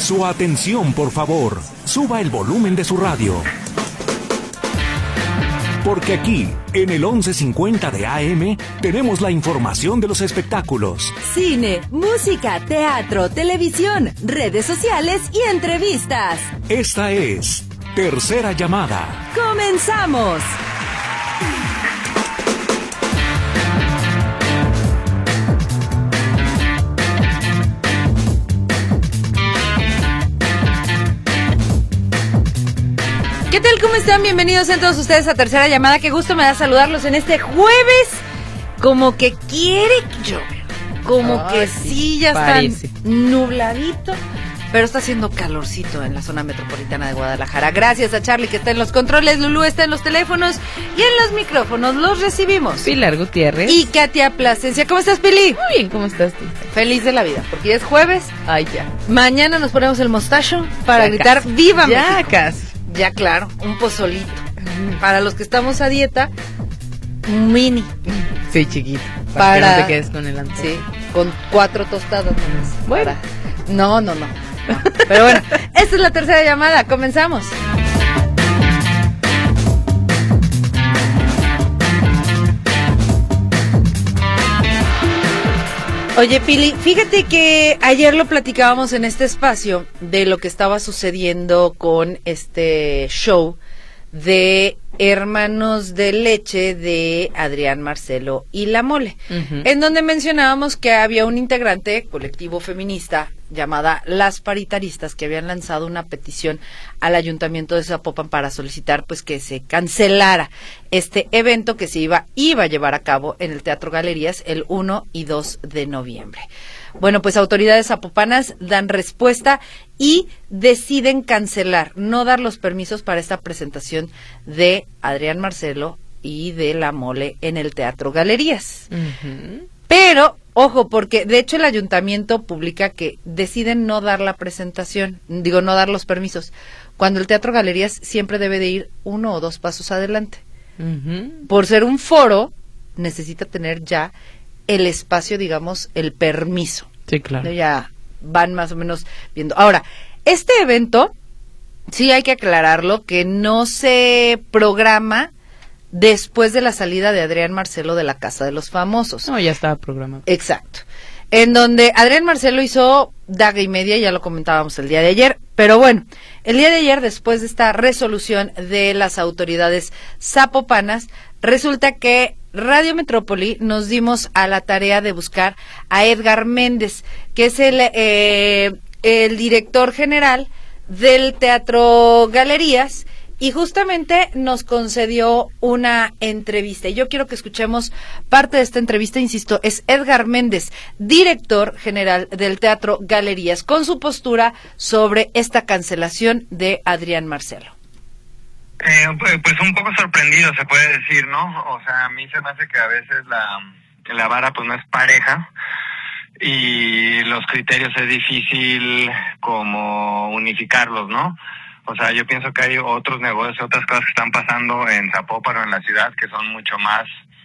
Su atención, por favor. Suba el volumen de su radio. Porque aquí, en el 1150 de AM, tenemos la información de los espectáculos. Cine, música, teatro, televisión, redes sociales y entrevistas. Esta es Tercera Llamada. ¡Comenzamos! ¿Qué tal? ¿Cómo están? Bienvenidos a todos ustedes a Tercera Llamada. Qué gusto me da saludarlos en este jueves. Como que quiere llover. Como que sí, ya está nubladito. Pero está haciendo calorcito en la zona metropolitana de Guadalajara. Gracias a Charlie que está en los controles, Lulú está en los teléfonos y en los micrófonos. Los recibimos Pilar Gutiérrez y Katia Plasencia. ¿Cómo estás, Pili? Muy bien, ¿cómo estás tú? Feliz de la vida, porque ya es jueves. Ay, ya. Mañana nos ponemos el mostacho para ya gritar casi. ¡Viva ya México! Casi. Ya, claro, un pozolito. Para los que estamos a dieta, un mini. Sí, chiquito. Para que no te quedes con el antojo. Sí, con 4 tostadas. Bueno. No. Pero bueno, esta es la tercera llamada. Comenzamos. Oye, Pili, fíjate que ayer lo platicábamos en este espacio de lo que estaba sucediendo con este show de Hermanos de Leche de Adrián Marcelo y La Mole, en donde mencionábamos que había un integrante colectivo feminista llamada Las Paritaristas que habían lanzado una petición al Ayuntamiento de Zapopan para solicitar pues que se cancelara este evento que se iba a llevar a cabo en el Teatro Galerías el 1 y 2 de noviembre. Bueno, pues autoridades zapopanas dan respuesta y deciden cancelar, no dar los permisos para esta presentación de Adrián Marcelo y de La Mole en el Teatro Galerías. Pero, ojo, porque de hecho el ayuntamiento publica que deciden no dar la presentación, no dar los permisos, cuando el Teatro Galerías siempre debe de ir 1 o 2 pasos adelante. Por ser un foro, necesita tener ya el espacio, digamos, el permiso. Sí, claro. Ya van más o menos viendo. Ahora, este evento, sí hay que aclararlo, que no se programa después de la salida de Adrián Marcelo de la Casa de los Famosos. No, ya estaba programado. Exacto. En donde Adrián Marcelo hizo daga y media, ya lo comentábamos el día de ayer, pero bueno, el día de ayer, después de esta resolución de las autoridades zapopanas, resulta que Radio Metrópoli nos dimos a la tarea de buscar a Edgar Méndez, que es el director general del Teatro Galerías, y justamente nos concedió una entrevista. Y yo quiero que escuchemos parte de esta entrevista, insisto, es Edgar Méndez, director general del Teatro Galerías, con su postura sobre esta cancelación de Adrián Marcelo. Pues un poco sorprendido se puede decir, ¿no? O sea, a mí se me hace que a veces la vara pues no es pareja y los criterios es difícil como unificarlos, ¿no? O sea, yo pienso que hay otros negocios, otras cosas que están pasando en Zapopan o en la ciudad que son mucho más,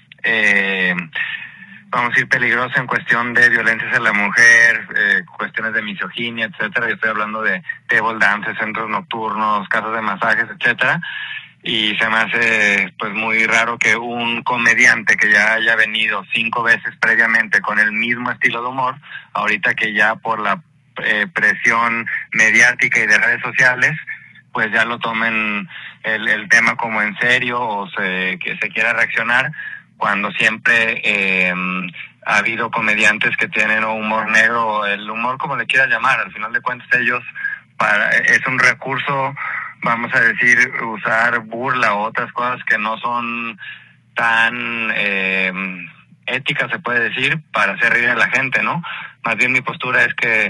vamos a decir, peligrosas en cuestión de violencia hacia la mujer, cuestiones de misoginia, etcétera. Yo estoy hablando de table dance, centros nocturnos, casas de masajes, etcétera. Y se me hace pues muy raro que un comediante que ya haya venido 5 veces previamente con el mismo estilo de humor, ahorita que ya por la presión mediática y de redes sociales, pues ya lo tomen el tema como en serio o que se quiera reaccionar, cuando siempre ha habido comediantes que tienen humor negro, o el humor como le quieras llamar. Al final de cuentas ellos es un recurso, vamos a decir, usar burla o otras cosas que no son tan éticas, se puede decir, para hacer reír a la gente, ¿no? Más bien mi postura es que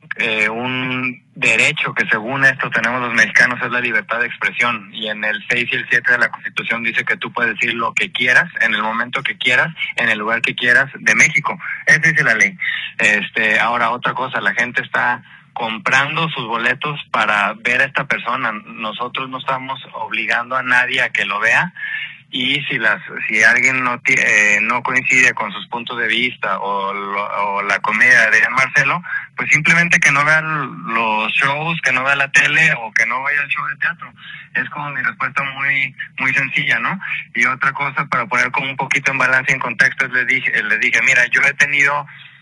un derecho que según esto tenemos los mexicanos es la libertad de expresión, y en el 6 y el 7 de la Constitución dice que tú puedes decir lo que quieras, en el momento que quieras, en el lugar que quieras de México. Esa dice la ley. Ahora otra cosa, la gente está comprando sus boletos para ver a esta persona. Nosotros no estamos obligando a nadie a que lo vea, y si alguien no coincide con sus puntos de vista o la comedia de Adrián Marcelo, pues simplemente que no vea los shows, que no vea la tele o que no vaya al show de teatro. Es como mi respuesta muy muy sencilla, ¿no? Y otra cosa, para poner como un poquito en balance y en contexto, les dije, mira, yo he tenido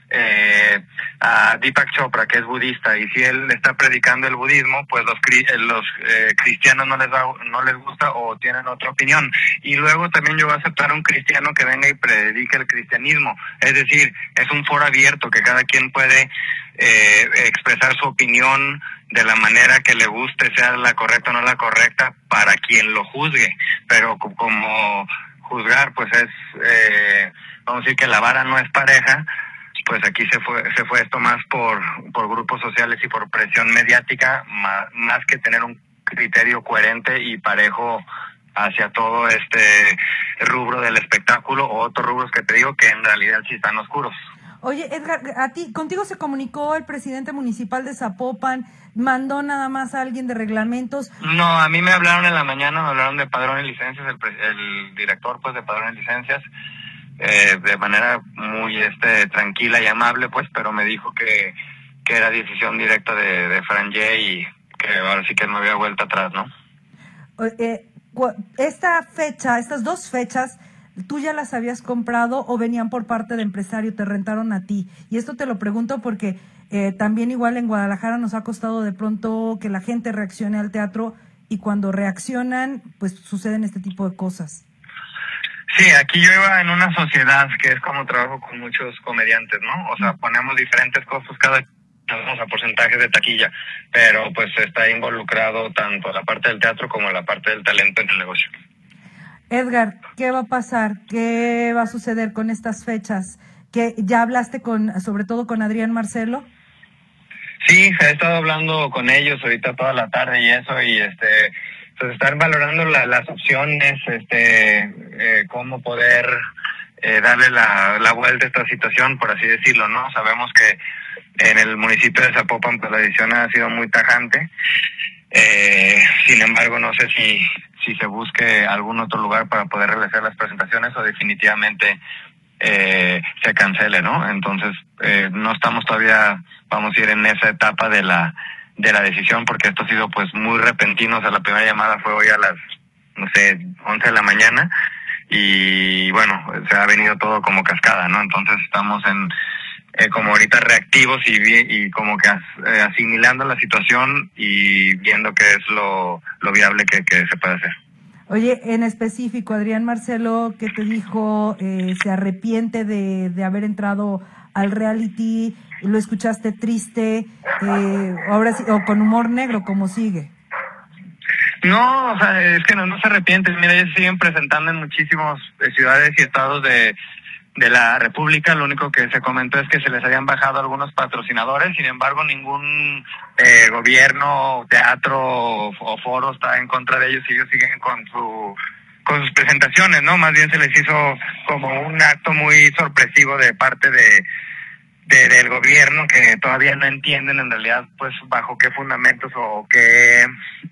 a Deepak Chopra, que es budista, y si él está predicando el budismo, pues los cristianos no les gusta o tienen otra opinión. Y luego también yo voy a aceptar a un cristiano que venga y predique el cristianismo. Es decir, es un foro abierto que cada quien puede expresar su opinión de la manera que le guste, sea la correcta o no la correcta, para quien lo juzgue. Pero como juzgar, pues es, vamos a decir que la vara no es pareja, pues aquí se fue esto más por grupos sociales y por presión mediática, más que tener un criterio coherente y parejo hacia todo este rubro del espectáculo o otros rubros que te digo que en realidad sí están oscuros. Oye, Edgar, contigo se comunicó el presidente municipal de Zapopan, mandó nada más a alguien de reglamentos. No, a mí me hablaron en la mañana, me hablaron de Padrón y Licencias, el director pues de Padrón y Licencias, de manera muy tranquila y amable, pues, pero me dijo que era decisión directa de Fran Ye y que ahora sí que no había vuelta atrás, ¿no? Estas dos fechas, ¿tú ya las habías comprado o venían por parte de empresario, te rentaron a ti? Y esto te lo pregunto porque también igual en Guadalajara nos ha costado de pronto que la gente reaccione al teatro y cuando reaccionan, pues suceden este tipo de cosas. Sí, aquí yo iba en una sociedad que es como trabajo con muchos comediantes, ¿no? O sea, ponemos diferentes costos cada vamos a porcentajes de taquilla, pero pues está involucrado tanto la parte del teatro como la parte del talento en el negocio. Edgar, ¿qué va a pasar? ¿Qué va a suceder con estas fechas? ¿Que ya hablaste sobre todo con Adrián Marcelo? Sí, he estado hablando con ellos ahorita toda la tarde y eso, y pues estar valorando las opciones, cómo poder darle la vuelta a esta situación, por así decirlo, ¿no? Sabemos que en el municipio de Zapopan pues la decisión ha sido muy tajante, sin embargo no sé si se busque algún otro lugar para poder realizar las presentaciones o definitivamente se cancele, ¿no? Entonces no estamos todavía, vamos a ir en esa etapa de la decisión, porque esto ha sido pues muy repentino. O sea, la primera llamada fue hoy a las 11 de la mañana y bueno, se ha venido todo como cascada, ¿no? Entonces estamos como ahorita reactivos y como que asimilando la situación y viendo qué es lo viable que se puede hacer. Oye, en específico, Adrián Marcelo, ¿qué te dijo? ¿Se arrepiente de haber entrado al reality? ¿Lo escuchaste triste? Ahora sí, o con humor negro, ¿cómo sigue? No, o sea, es que no se arrepiente. Mira, ellos siguen presentando en muchísimas ciudades y estados de la República. Lo único que se comentó es que se les habían bajado algunos patrocinadores. Sin embargo, ningún gobierno, teatro o foro está en contra de ellos, y ellos siguen con sus presentaciones, ¿no? Más bien se les hizo como un acto muy sorpresivo de parte del gobierno, que todavía no entienden en realidad pues bajo qué fundamentos o qué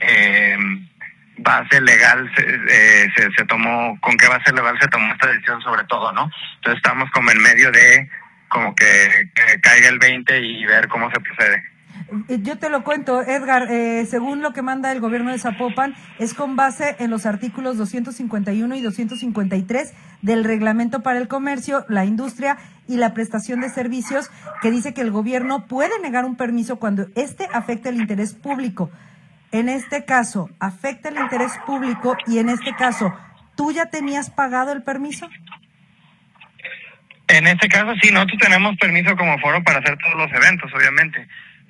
base legal se tomó, con qué base legal se tomó esta decisión sobre todo, ¿no? Entonces estamos como en medio de como que caiga el 20 y ver cómo se procede. Yo te lo cuento, Edgar, según lo que manda el gobierno de Zapopan, es con base en los artículos 251 y 253 del Reglamento para el Comercio, la Industria y la Prestación de Servicios, que dice que el gobierno puede negar un permiso cuando afecte el interés público. En este caso, afecta el interés público y en este caso, ¿tú ya tenías pagado el permiso? En este caso sí, nosotros tenemos permiso como foro para hacer todos los eventos, obviamente.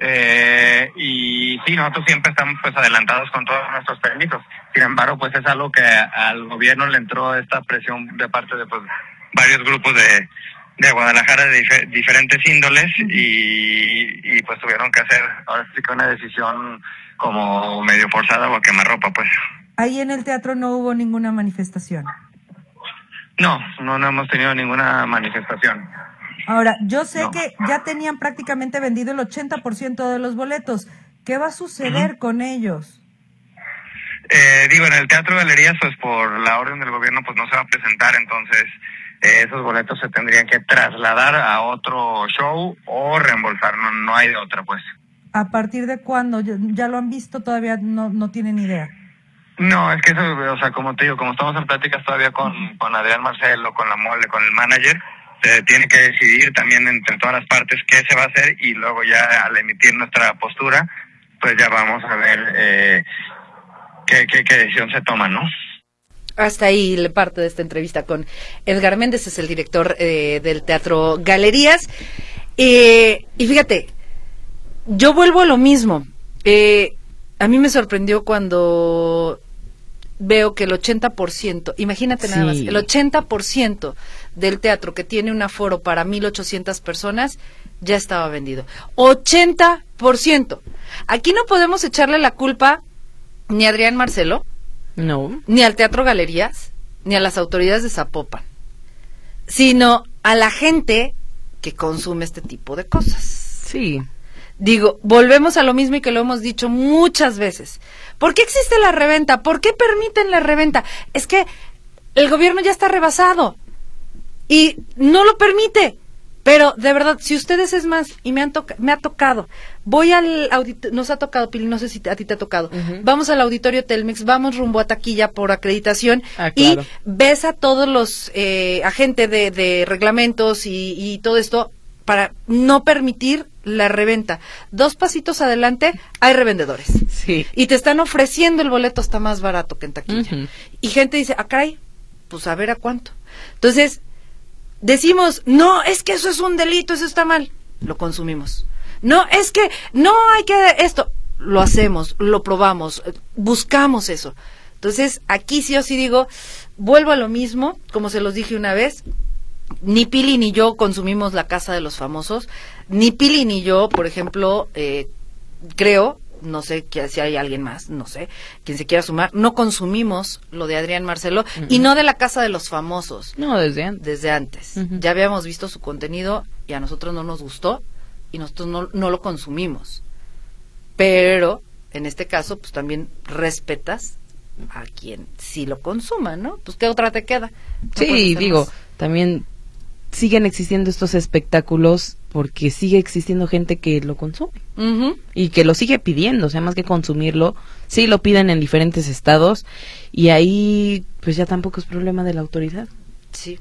Y sí, nosotros siempre estamos pues adelantados con todos nuestros permisos. Sin embargo, pues es algo que al gobierno le entró esta presión de parte de pues varios grupos de Guadalajara de diferentes índoles y pues tuvieron que hacer ahora sí que una decisión como medio forzada o a quemarropa, pues. Ahí en el teatro no hubo ninguna manifestación. No hemos tenido ninguna manifestación. Ahora, yo sé que ya tenían prácticamente vendido el 80% de los boletos. ¿Qué va a suceder con ellos? Digo, en el Teatro Galerías, pues por la orden del gobierno, pues no se va a presentar, entonces esos boletos se tendrían que trasladar a otro show o reembolsar, no hay de otra, pues. ¿A partir de cuándo? ¿Ya lo han visto? Todavía no tienen idea. No, es que eso, o sea, como te digo, como estamos en pláticas todavía con Adrián Marcelo, con la Mole, con el manager, se tiene que decidir también entre todas las partes qué se va a hacer y luego ya al emitir nuestra postura, pues ya vamos a ver qué decisión se toma, ¿no? Hasta ahí parte de esta entrevista con Edgar Méndez, es el director del Teatro Galerías. Y fíjate, yo vuelvo a lo mismo. A mí me sorprendió cuando veo que el 80%, imagínate nada más, el 80% del teatro que tiene un aforo para 1,800 personas ya estaba vendido. 80%. Aquí no podemos echarle la culpa ni a Adrián Marcelo, no, ni al Teatro Galerías, ni a las autoridades de Zapopan, sino a la gente que consume este tipo de cosas. Sí. Digo, volvemos a lo mismo y que lo hemos dicho muchas veces. ¿Por qué existe la reventa? ¿Por qué permiten la reventa? Es que el gobierno ya está rebasado y no lo permite. Pero, de verdad, si ustedes es más, y me ha tocado, voy al auditorio, nos ha tocado, Pili, no sé si a ti te ha tocado, vamos al auditorio Telmex, vamos rumbo a taquilla por acreditación, claro. Y ves a todos los agentes de reglamentos y todo esto para no permitir la reventa. 2 pasitos adelante, hay revendedores. Sí. Y te están ofreciendo el boleto hasta más barato que en taquilla. Y gente dice, caray, pues a ver a cuánto. Entonces, decimos, no, es que eso es un delito, eso está mal. Lo consumimos. No, es que no hay que esto. Lo hacemos, lo probamos, buscamos eso. Entonces, aquí sí o sí digo, vuelvo a lo mismo, como se los dije una vez, ni Pili ni yo consumimos la Casa de los Famosos, ni Pili ni yo, por ejemplo, creo, no sé si hay alguien más, no sé, quien se quiera sumar, no consumimos lo de Adrián Marcelo y no de la Casa de los Famosos. No, desde antes. Desde antes. Ya habíamos visto su contenido y a nosotros no nos gustó y nosotros no lo consumimos. Pero, en este caso, pues también respetas a quien sí lo consuma, ¿no? Pues ¿qué otra te queda? No sí, digo, también siguen existiendo estos espectáculos porque sigue existiendo gente que lo consume y que lo sigue pidiendo, o sea, más que consumirlo, sí lo piden en diferentes estados y ahí pues ya tampoco es problema de la autoridad. Sí.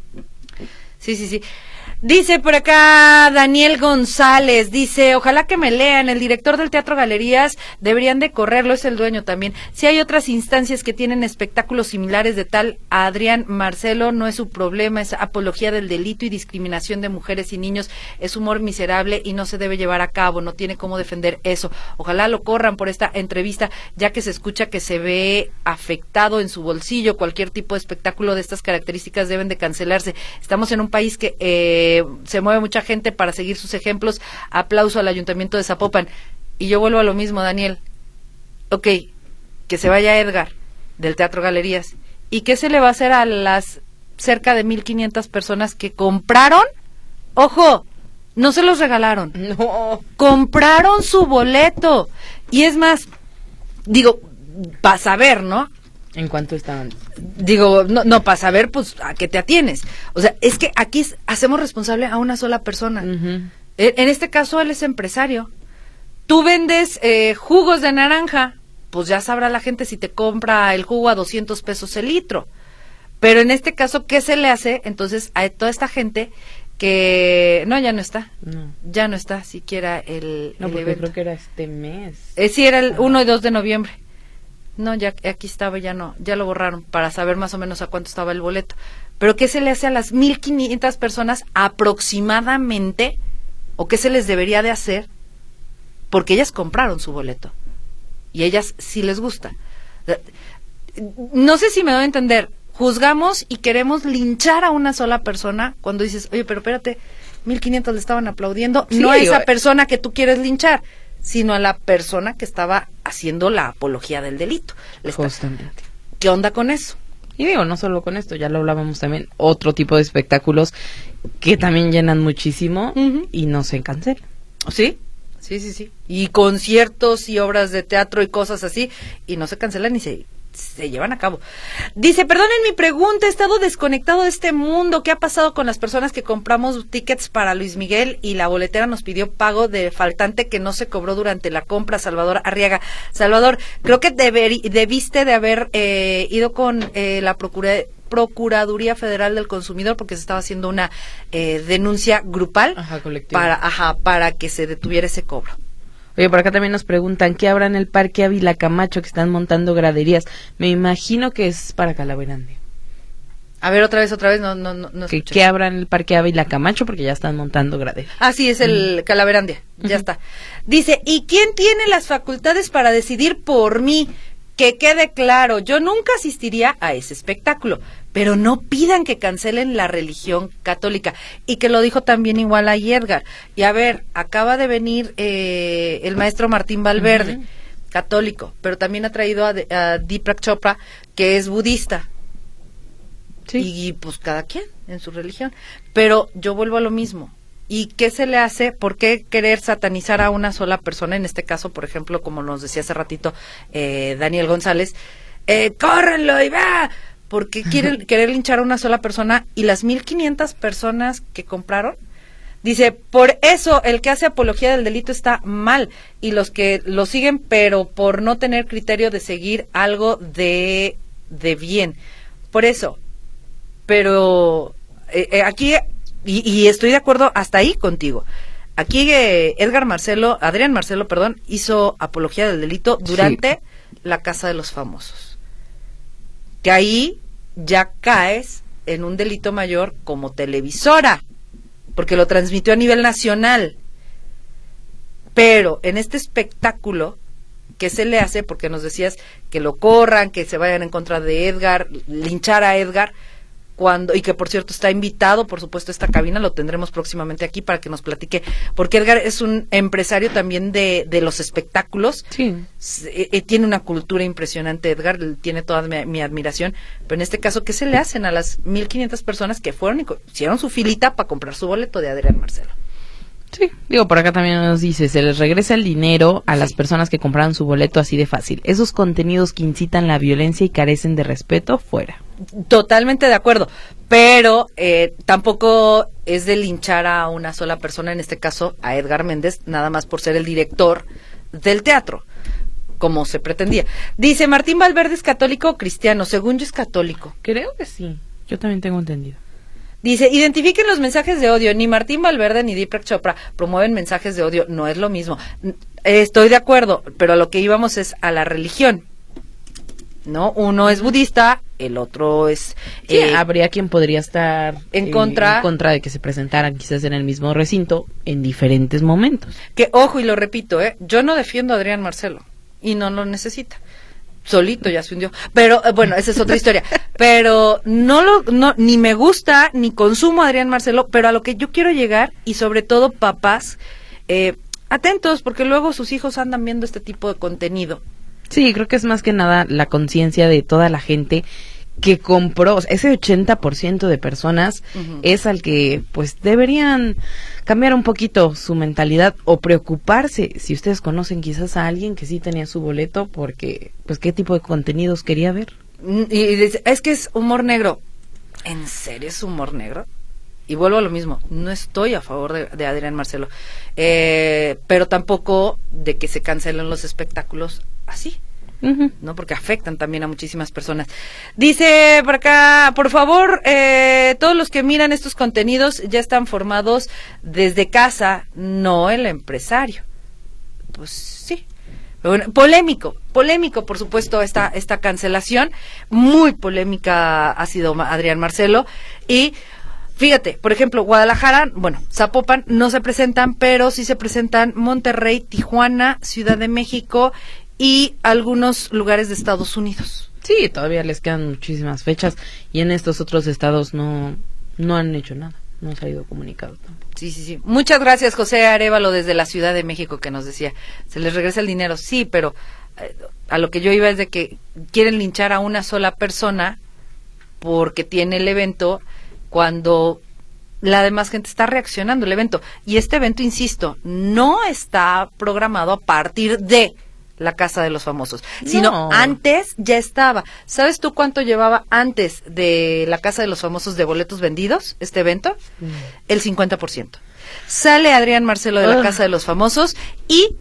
Dice por acá Daniel González, dice, ojalá que me lean, el director del Teatro Galerías deberían de correrlo, es el dueño también. Si hay otras instancias que tienen espectáculos similares de tal a Adrián Marcelo, no es su problema, es apología del delito y discriminación de mujeres y niños, es humor miserable y no se debe llevar a cabo, no tiene cómo defender eso. Ojalá lo corran por esta entrevista, ya que se escucha que se ve afectado en su bolsillo, cualquier tipo de espectáculo de estas características deben de cancelarse. Estamos en un país que se mueve mucha gente para seguir sus ejemplos. Aplauso al Ayuntamiento de Zapopan. Y yo vuelvo a lo mismo, Daniel. Ok, que se vaya Edgar del Teatro Galerías. ¿Y qué se le va a hacer a las cerca de 1,500 personas que compraron? ¡Ojo! No se los regalaron. No. Compraron su boleto. Y es más, digo, para saber, ¿no? ¿En cuánto estaban? Digo, no, para saber, pues, a qué te atienes. O sea, es que aquí hacemos responsable a una sola persona. En este caso, él es empresario. Tú vendes jugos de naranja, pues ya sabrá la gente si te compra el jugo a 200 pesos el litro. Pero en este caso, ¿qué se le hace? Entonces, a toda esta gente que... No, ya no está. No. Ya no está siquiera el porque evento. Creo que era este mes. Sí, era el 1 y 2 de noviembre. No, ya aquí estaba, ya no, ya lo borraron para saber más o menos a cuánto estaba el boleto. Pero ¿qué se le hace a las 1,500 personas aproximadamente? ¿O qué se les debería de hacer? Porque ellas compraron su boleto. Y ellas sí les gusta. No sé si me doy a entender. Juzgamos y queremos linchar a una sola persona cuando dices, oye, pero espérate, 1,500 le estaban aplaudiendo. Sí, no a esa persona que tú quieres linchar, sino a la persona que estaba haciendo la apología del delito. Justamente. ¿Qué onda con eso? Y digo, no solo con esto, ya lo hablábamos también, otro tipo de espectáculos que también llenan muchísimo y no se cancelan. ¿Sí? Sí. Y conciertos y obras de teatro y cosas así, y no se cancelan se llevan a cabo. Dice, perdonen mi pregunta, he estado desconectado de este mundo. ¿Qué ha pasado con las personas que compramos tickets para Luis Miguel y la boletera nos pidió pago de faltante que no se cobró durante la compra? Salvador Arriaga. Salvador, creo que debiste de haber ido con la Procuraduría Federal del Consumidor, porque se estaba haciendo una denuncia grupal para que se detuviera ese cobro. Oye, por acá también nos preguntan, ¿qué habrá en el Parque Ávila Camacho que están montando graderías? Me imagino que es para Calaverande. A ver, otra vez, no ¿Qué habrá en el Parque Ávila Camacho? Porque ya están montando graderías. Ah, sí, es el Calaverandia, ya está. Dice, ¿y quién tiene las facultades para decidir por mí? Que quede claro, yo nunca asistiría a ese espectáculo, pero no pidan que cancelen la religión católica. Y que lo dijo también igual a Edgar. Y a ver, acaba de venir el maestro Martín Valverde, católico, pero también ha traído a Deepak Chopra, que es budista. Sí. Y pues cada quien en su religión. Pero yo vuelvo a lo mismo. ¿Y qué se le hace? ¿Por qué querer satanizar a una sola persona? En este caso, por ejemplo, como nos decía hace ratito Daniel González, ¡córrenlo y va! ¿Por qué quieren querer linchar a una sola persona y las 1,500 personas que compraron? Dice, por eso el que hace apología del delito está mal y los que lo siguen, pero por no tener criterio de seguir algo de bien. Por eso, pero aquí... Y estoy de acuerdo hasta ahí contigo. Aquí Adrián Marcelo, hizo apología del delito durante la Casa de los Famosos. Que ahí ya caes en un delito mayor como televisora, porque lo transmitió a nivel nacional. Pero en este espectáculo, ¿qué se le hace? Porque nos decías que lo corran, que se vayan en contra de Edgar, linchar a Edgar. Y que por cierto está invitado, por supuesto, a esta cabina, lo tendremos próximamente aquí para que nos platique, porque Edgar es un empresario también de los espectáculos. Sí. Tiene una cultura impresionante, Edgar, tiene toda mi admiración, pero en este caso, ¿qué se le hacen a las 1,500 personas que fueron y hicieron su filita para comprar su boleto de Adrián Marcelo? Sí, digo, por acá también nos dice, se les regresa el dinero a las personas que compraron su boleto así de fácil. Esos contenidos que incitan la violencia y carecen de respeto, fuera. Totalmente de acuerdo, pero tampoco es de linchar a una sola persona, en este caso a Edgar Méndez, nada más por ser el director del teatro, como se pretendía. Dice, Martín Valverde es católico o cristiano, según yo es católico. Creo que sí, yo también tengo entendido. Dice, identifiquen los mensajes de odio, ni Martín Valverde ni Deepak Chopra promueven mensajes de odio, no es lo mismo. Estoy de acuerdo, pero a lo que íbamos es a la religión, ¿no? Uno es budista, el otro es... habría quien podría estar en contra de que se presentaran quizás en el mismo recinto en diferentes momentos. Que, ojo, y lo repito, yo no defiendo a Adrián Marcelo, y no lo necesita. Solito ya se hundió, pero bueno, esa es otra historia, pero ni me gusta ni consumo a Adrián Marcelo, pero a lo que yo quiero llegar, y sobre todo papás, atentos, porque luego sus hijos andan viendo este tipo de contenido. Sí, creo que es más que nada la conciencia de toda la gente que compró, ese 80% de personas es al que pues deberían cambiar un poquito su mentalidad o preocuparse, si ustedes conocen quizás a alguien que sí tenía su boleto, porque pues qué tipo de contenidos quería ver. Y dice, es que es humor negro. ¿En serio es humor negro? Y vuelvo a lo mismo, no estoy a favor de Adrián Marcelo, pero tampoco de que se cancelen los espectáculos así. ¿No? Porque afectan también a muchísimas personas. Dice por acá, por favor, todos los que miran estos contenidos ya están formados desde casa, no el empresario. Pues sí. Pero bueno, polémico, por supuesto, esta cancelación. Muy polémica ha sido Adrián Marcelo. Y fíjate, por ejemplo, Guadalajara, Zapopan no se presentan, pero sí se presentan Monterrey, Tijuana, Ciudad de México y algunos lugares de Estados Unidos. Sí, todavía les quedan muchísimas fechas y en estos otros estados no han hecho nada, no se ha ido comunicado tampoco. Sí. Muchas gracias, José Arévalo, desde la Ciudad de México, que nos decía, se les regresa el dinero. Sí, pero a lo que yo iba es de que quieren linchar a una sola persona porque tiene el evento cuando la demás gente está reaccionando al evento. Y este evento, insisto, no está programado a partir de La Casa de los Famosos, sino antes ya estaba. ¿Sabes tú cuánto llevaba antes de La Casa de los Famosos de boletos vendidos, este evento? El 50%. Sale Adrián Marcelo de La Casa de los Famosos y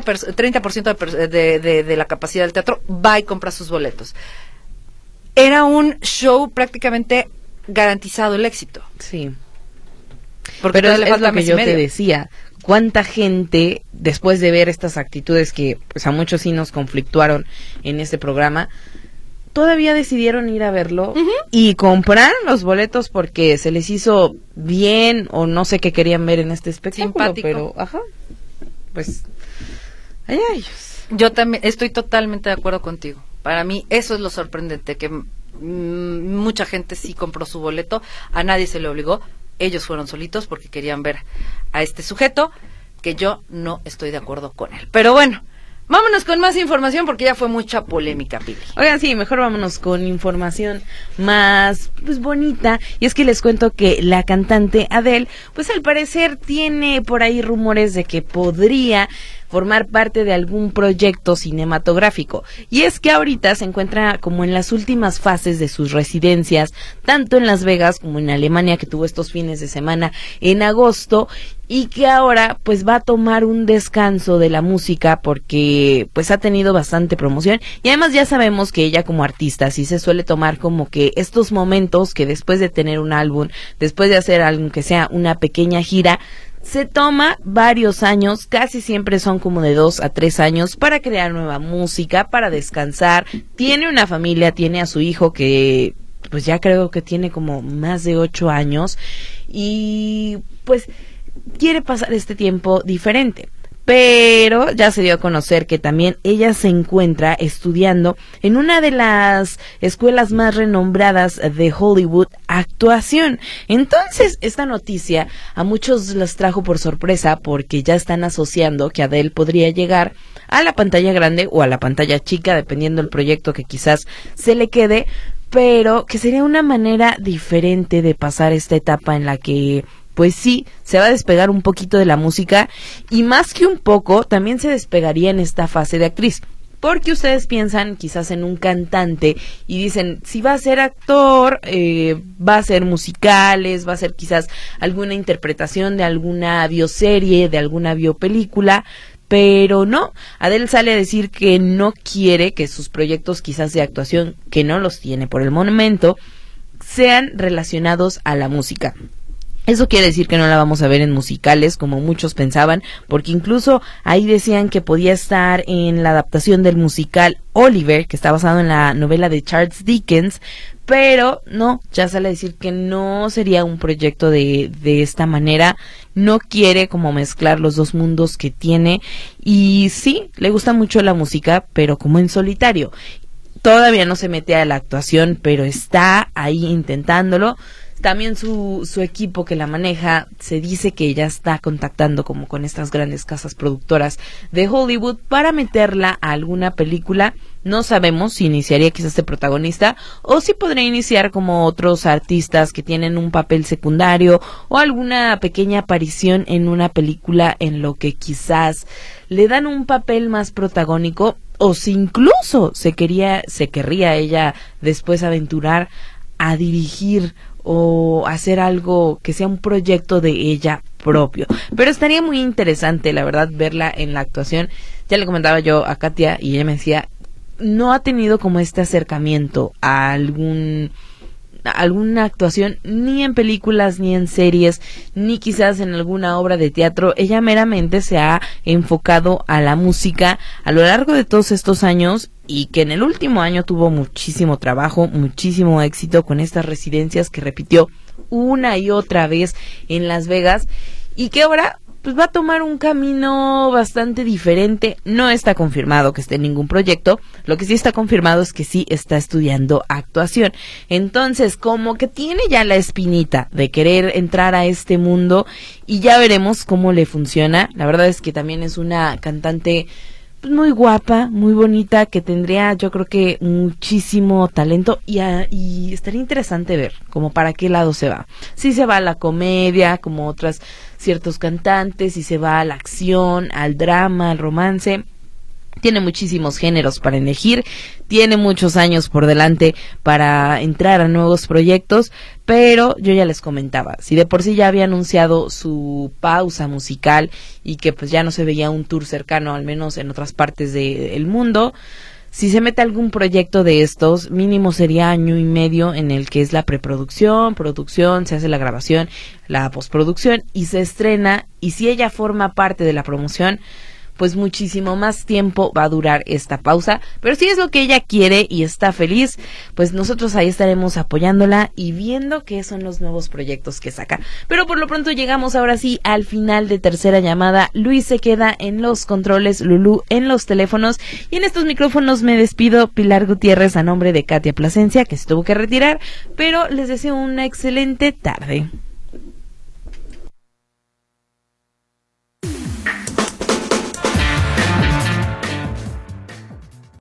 30% de la capacidad del teatro va y compra sus boletos. Era un show prácticamente garantizado el éxito. Sí. Porque pero es lo que yo te decía. ¿Cuánta gente, después de ver estas actitudes que pues a muchos sí nos conflictuaron en este programa, todavía decidieron ir a verlo y comprar los boletos porque se les hizo bien o no sé qué querían ver en este espectáculo? Simpático. Pero, pues, allá ellos. Yo también estoy totalmente de acuerdo contigo. Para mí eso es lo sorprendente, que mucha gente sí compró su boleto, a nadie se le obligó. Ellos fueron solitos porque querían ver a este sujeto, que yo no estoy de acuerdo con él. Pero bueno, vámonos con más información porque ya fue mucha polémica, Pili. Oigan, sí, mejor vámonos con información más, pues, bonita. Y es que les cuento que la cantante Adele, pues al parecer tiene por ahí rumores de que podría formar parte de algún proyecto cinematográfico. Y es que ahorita se encuentra como en las últimas fases de sus residencias, tanto en Las Vegas como en Alemania, que tuvo estos fines de semana en agosto, y que ahora pues va a tomar un descanso de la música porque pues ha tenido bastante promoción. Y además ya sabemos que ella como artista sí se suele tomar como que estos momentos que después de tener un álbum, después de hacer algo que sea una pequeña gira, se toma varios años, casi siempre son como de 2 a 3 años para crear nueva música, para descansar. Tiene una familia, tiene a su hijo que pues ya creo que tiene como más de 8 años y pues quiere pasar este tiempo diferente. Pero ya se dio a conocer que también ella se encuentra estudiando en una de las escuelas más renombradas de Hollywood, actuación. Entonces, esta noticia a muchos les trajo por sorpresa porque ya están asociando que Adele podría llegar a la pantalla grande o a la pantalla chica, dependiendo del proyecto que quizás se le quede, pero que sería una manera diferente de pasar esta etapa en la que pues sí, se va a despegar un poquito de la música y más que un poco, también se despegaría en esta fase de actriz. Porque ustedes piensan quizás en un cantante y dicen, si va a ser actor, va a ser musicales, va a ser quizás alguna interpretación de alguna bioserie, de alguna biopelícula, pero no, Adele sale a decir que no quiere que sus proyectos quizás de actuación, que no los tiene por el momento, sean relacionados a la música. Eso quiere decir que no la vamos a ver en musicales como muchos pensaban, porque incluso ahí decían que podía estar en la adaptación del musical Oliver, que está basado en la novela de Charles Dickens, pero no, ya sale a decir que no sería un proyecto de esta manera, no quiere como mezclar los dos mundos que tiene, y sí, le gusta mucho la música, pero como en solitario. Todavía no se mete a la actuación, pero está ahí intentándolo. También su equipo que la maneja se dice que ella está contactando como con estas grandes casas productoras de Hollywood para meterla a alguna película. No sabemos si iniciaría quizás de protagonista o si podría iniciar como otros artistas que tienen un papel secundario o alguna pequeña aparición en una película en lo que quizás le dan un papel más protagónico, o si incluso se querría ella después aventurar a dirigir o hacer algo que sea un proyecto de ella propio. Pero estaría muy interesante, la verdad, verla en la actuación. Ya le comentaba yo a Katia y ella me decía, no ha tenido como este acercamiento a alguna actuación, ni en películas, ni en series, ni quizás en alguna obra de teatro. Ella meramente se ha enfocado a la música a lo largo de todos estos años, y que en el último año tuvo muchísimo trabajo, muchísimo éxito con estas residencias que repitió una y otra vez en Las Vegas, y que ahora pues va a tomar un camino bastante diferente. No está confirmado que esté en ningún proyecto, lo que sí está confirmado es que sí está estudiando actuación. Entonces, como que tiene ya la espinita de querer entrar a este mundo, y ya veremos cómo le funciona. La verdad es que también es una cantante pues muy guapa, muy bonita, que tendría yo creo que muchísimo talento, y estaría interesante ver como para qué lado se va. Si se va a la comedia como ciertos cantantes, si se va a la acción, al drama, al romance, Tiene muchísimos géneros para elegir, tiene muchos años por delante para entrar a nuevos proyectos, pero yo ya les comentaba, si de por sí ya había anunciado su pausa musical y que pues ya no se veía un tour cercano, al menos en otras partes del mundo, si se mete algún proyecto de estos, mínimo sería 1 año y medio en el que es la preproducción, producción, se hace la grabación, la postproducción y se estrena, y si ella forma parte de la promoción, pues muchísimo más tiempo va a durar esta pausa, pero si es lo que ella quiere y está feliz, pues nosotros ahí estaremos apoyándola y viendo qué son los nuevos proyectos que saca. Pero por lo pronto llegamos ahora sí al final de Tercera Llamada. Luis se queda en los controles, Lulú en los teléfonos, y en estos micrófonos me despido, Pilar Gutiérrez, a nombre de Katia Plasencia, que se tuvo que retirar, pero les deseo una excelente tarde.